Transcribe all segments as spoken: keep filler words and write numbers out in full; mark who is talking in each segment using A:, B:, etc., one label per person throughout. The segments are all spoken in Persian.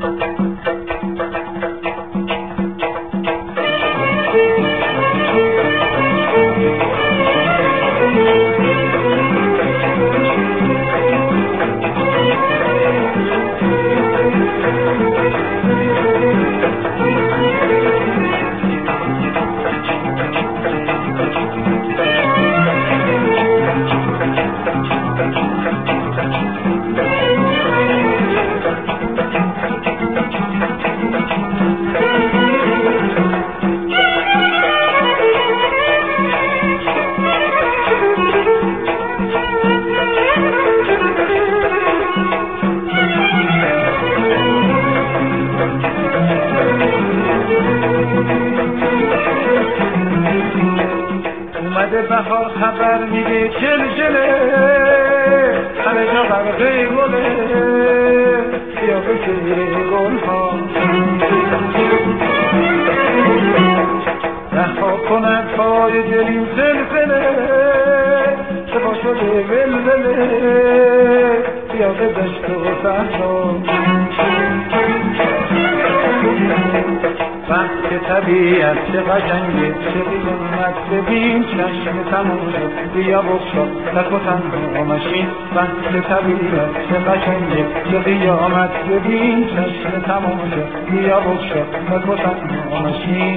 A: بهار خبر میده چلچله همه جا غرقه گله بیا بکره گل ها رها کند پای دلیم زلزله چه با شده ولوله بیا به دشت و صحرا وقت طبیعت چه قشنگه چه قیامت ببین چشم تماشا بیا بخشا تک و تنها مشین وقت طبیعت چه قشنگه چه قیامت ببین چشم تماشا بیا بخشا تک و تنها مشین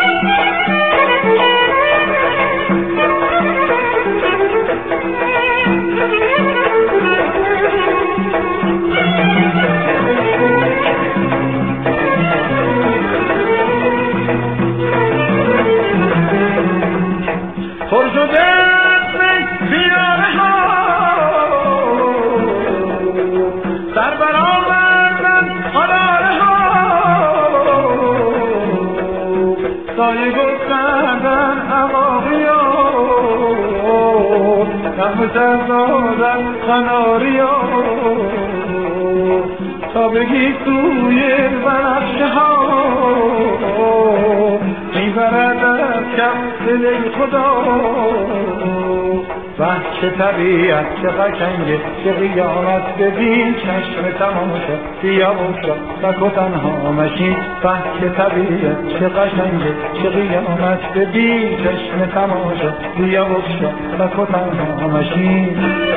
A: پرشده بیاره ها در برآوردن آلاره ها سایه گستردن عقاقی ها نغمه سر دادن قناری ها تا بگی سوی بنفشه ها میبرد از کف دل خدا وقت چه طبیعت چه قشنگه چه قیامت ببین چشم تماشا بیا بخشا تک و تنها مشین وقت چه طبیعت چه قشنگه چه قیامت ببین چشم تماشا بیا بخشا تک و تنها مشین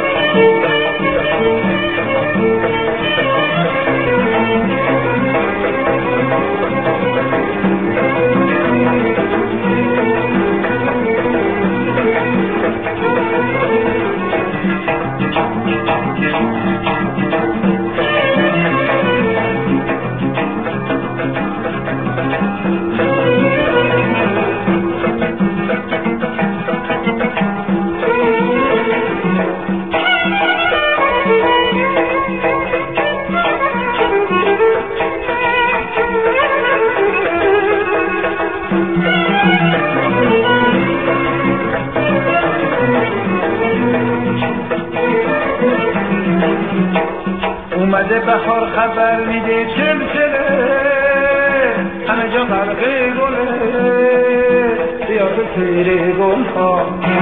A: اومده بهار خبر میده چلچله همه جا غرقه گله بیا بکره گل ها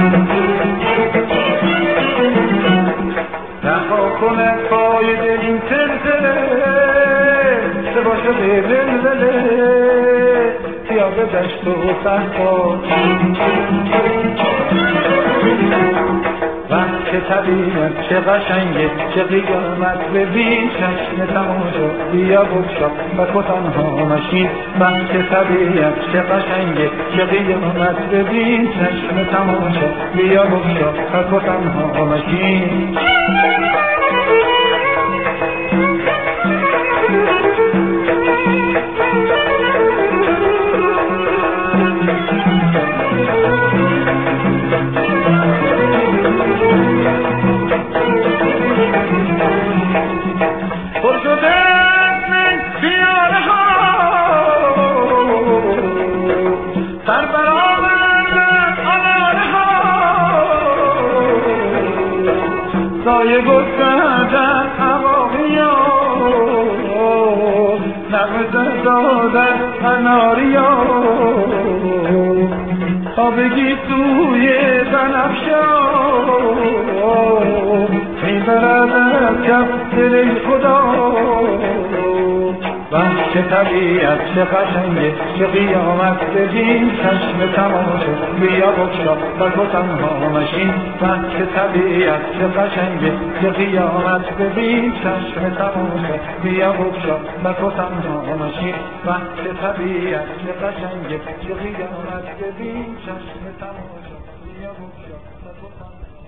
A: رها کند پای دلیم سلسله چه با شده ولوله بیا به دشت و صحرا وقت چه طبیعت چه قشنگه چه قیامت ببین چشم تماشا بیا بخشا تک و تنها مشین وقت چه طبیعت چه قشنگه چه قیامت ببین چشم تماشا بیا بخشا تک و تنها مشین سایه گستردن عقاقی ها نغمه سر دادن قناری ها تا بگی سوی بنفشه میبرد از کف دل خدا و طبیعت چه قشنگه، چه قیامت ببین چشم تماشا، بیا بگشا و تو تنها مشین. وقت طبیعت چه قشنگه، چه قیامت ببین چشم تماشا، بیا بگشا و تو تنها مشین. وقت طبیعت چه قشنگه، چه قیامت ببین چشم تماشا، بیا بگشا و تو تنها